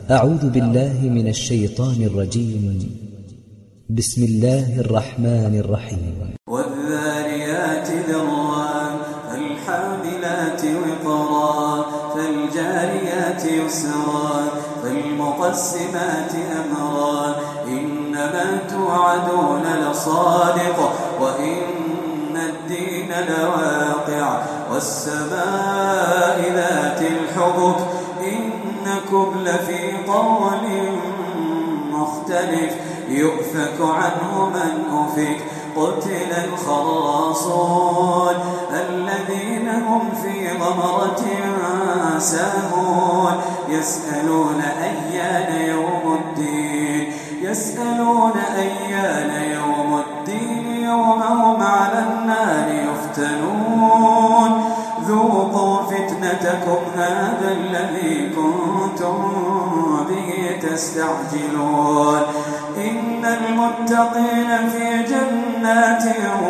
أعوذ بالله من الشيطان الرجيم. بسم الله الرحمن الرحيم. والذاريات ذروا فالحاملات وقرا فالجاريات يسرا فالمقسمات أمرا إنما توعدون لصادق وإن الدين لواقع والسماء ذات الحبك إنكم لفي قول مختلف يؤفك عنه من أفك قتل الخراصون الذين هم في غمرة ساهون يسألون أيان يوم الدين يوم الدين يوم هم على النار يفتنون ذوقوا فتنتكم هذا الذي كنتم به تستعجلون إن المتقين في جنات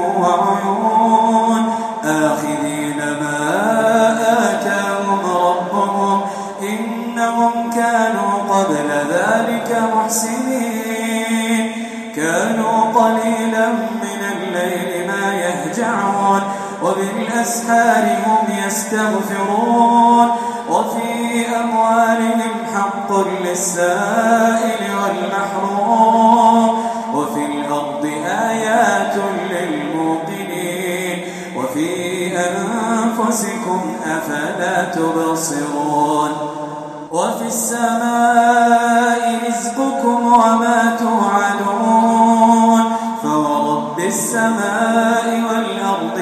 وعيون آخذين ما آتاهم ربهم إنهم كانوا قبل ذلك محسنين كانوا قليلا من الليل ما يهجعون وبالأسحار هم يستغفرون وفي أموالهم حق للسائل والمحروم وفي الأرض آيات للموقنين وفي أنفسكم أفلا تبصرون وفي السماء رزقكم وما توعدون فورب السماء والأرض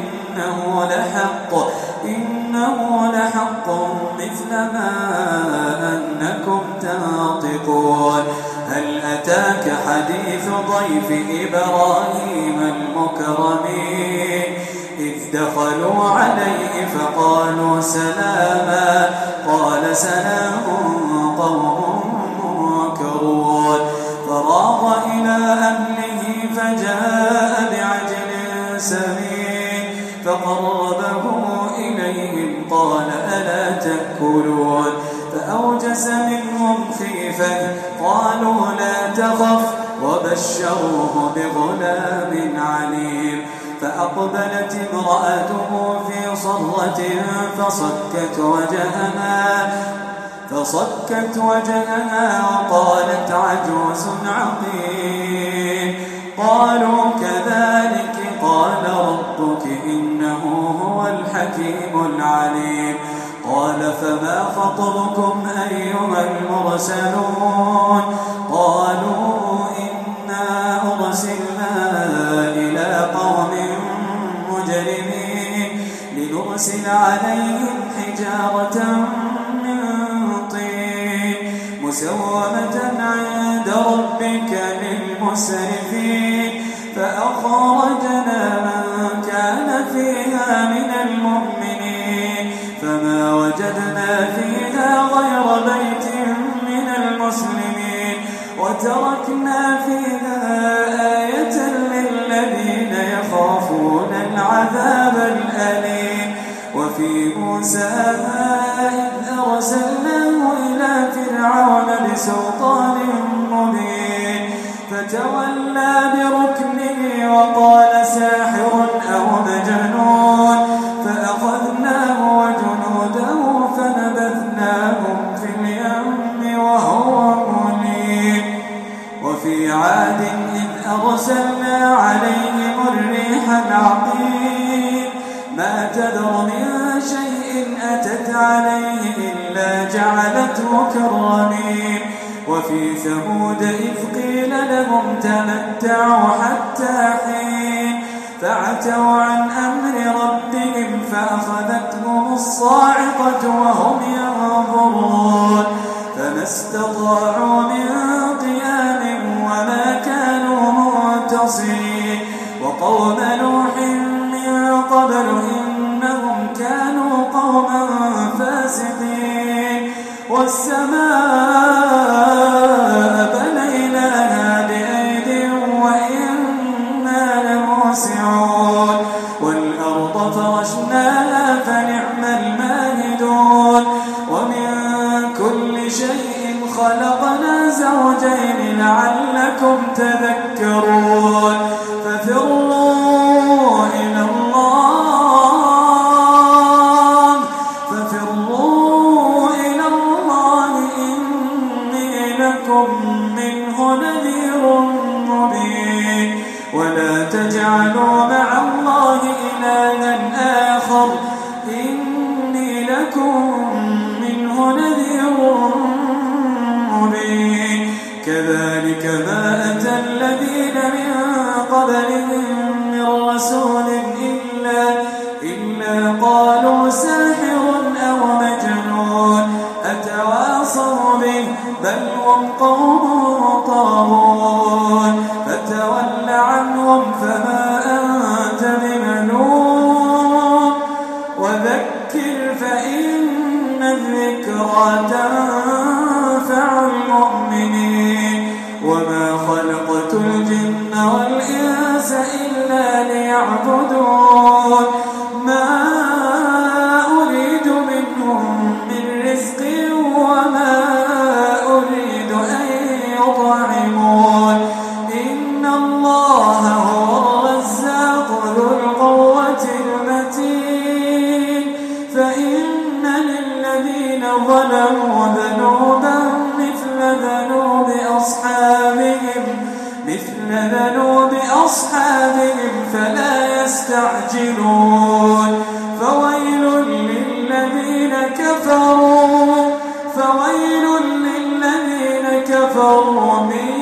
إنه لحق مثل ما أنكم تنطقون هل أتاك حديث ضيف إبراهيم المكرمين إذ دخلوا عليه فقالوا سلاما قال سلام قوم منكرون فراغ إلى أهله فجاء بعجل سمين فقربه إليهم قال ألا تأكلون فأوجس منهم خيفة قالوا لا تخف وبشروه بغلام عليم فأقبلت امرأته في صرة فصكت وجهها وقالت عجوز عقيم قالوا كذلك قال ربك إنه هو الحكيم العليم قال فما خطبكم أيها المرسلون قالوا إنا أرسلنا إلى قوم مجرمين لنرسل عليهم حجارة من طين مسومة عند ربك للمسرفين فأخرجنا من كان فيها من المؤمنين فما وجدنا فيها غير بيت من المسلمين وتركنا فيها آية للذين يخافون العذاب الأليم وفي موسى إذ أرسلناه إلى فرعون بسلطان مبين فتولى بركنه وقال ساحر أو مجنون فأخذناه وجنوده فنبذناهم في اليم وهو مليم وفي عاد إذ أرسلنا عليهم الريح العقيم ما تذر من شيء أتت عليه إلا جعلته كالرميم وفي ثمود إذ قيل لهم تمتعوا حتى حين فعتوا عن أمر ربهم فأخذتهم الصاعقة وهم ينظرون فما استطاعوا من قيام وما كانوا منتصرين وقوم نوح من قبل إنهم كانوا قوما فاسقين والسماء بنيناها بأيد وإنا لموسعون والأرض فرشناها فنعم الماهدون ومن كل شيء خلقنا زوجين لعلكم تذكرون ففروا إلى الله إني لكم منه نذير مبين ولا تجعلوا مع الله إلها آخر إني لكم منه نذير مبين كذلك ما أتى الذين من قبلهم من رسول إلا قالوا ساحر أو مجنون أتواصوا به بل هم قوم طاغون فتول عنهم فما أنت بملوم وذكر فإن الذكرى تنفع المؤمنين وما خلقت الجن والإنس إلا ليعبدون ما أريد منهم من رزق وما أريد أن يطعمون إن الله هو الرزاق ذو القوة المتين فإن للذين ظلموا ذنوبا مثل ذنوب أصحابهم فلا يستعجلون فويل للذين كفروا من